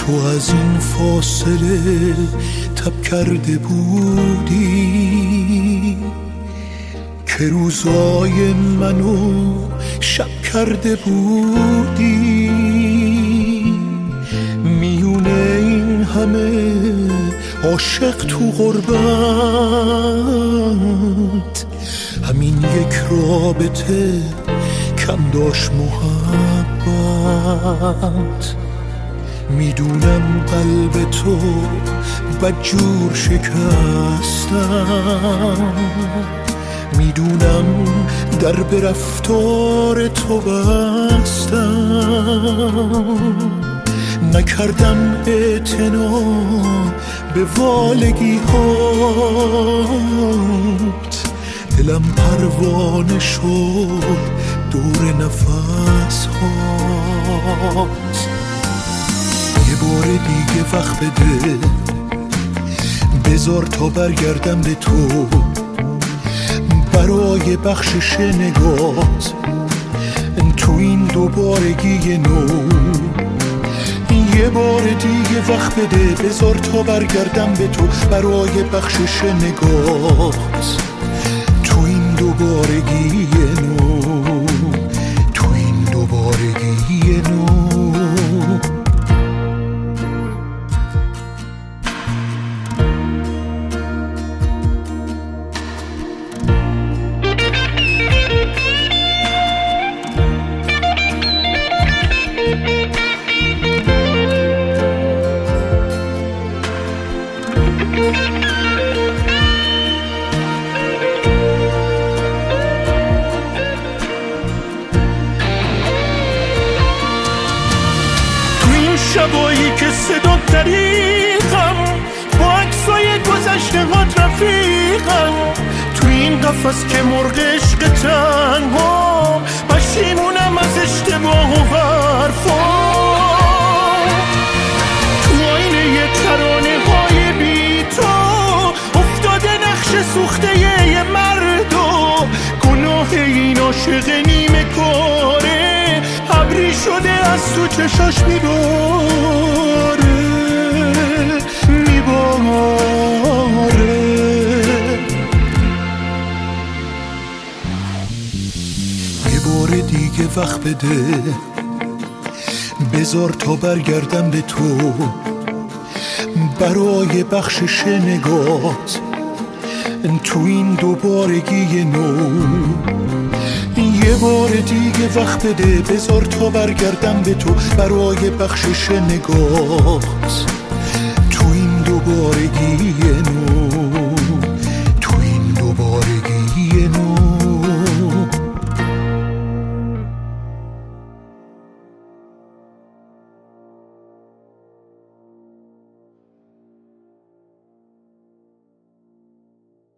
تو از این فاصله تب کرده بودی که روزای منو شب کرده بودی. میونه این همه عاشق تو غربت، همین یک رابطه کم داشت محبت. میدونم قلب تو بدجور شکستم، میدونم در به رفتار تو بستم. نکردم اعتنا به والگی هات، دلم پروانه شد دور نفس هات. یه بار دیگه وقت بده، بذار تا برگردم به تو برای بخشش نگات تو این دوبارگی نو. یه بار دیگه وقت بده، بذار تا برگردم به تو برای بخشش نگات تو این دوبارگی نو، تو این دوبارگی نو. شبایی که صدا طریقم با عکسای گذشته هات رفیقم، تو این قفس که مرغ عشق تنها پشیمونم از اشتباه و حرفام. تو آینه یه ترانه های بی تو افتاده نقش سوخته یه مردم. گناه این عاشق نیمه کاره ابری شده از تو چشاش میباره. یه بار دیگه وقت بده، بذار تا برگردم به تو برای بخشش نگات تو این دوبارگی نو. یه بار دیگه وقت بده، بذار تا برگردم به تو برای بخشش نگات تو این دوبارگی نو.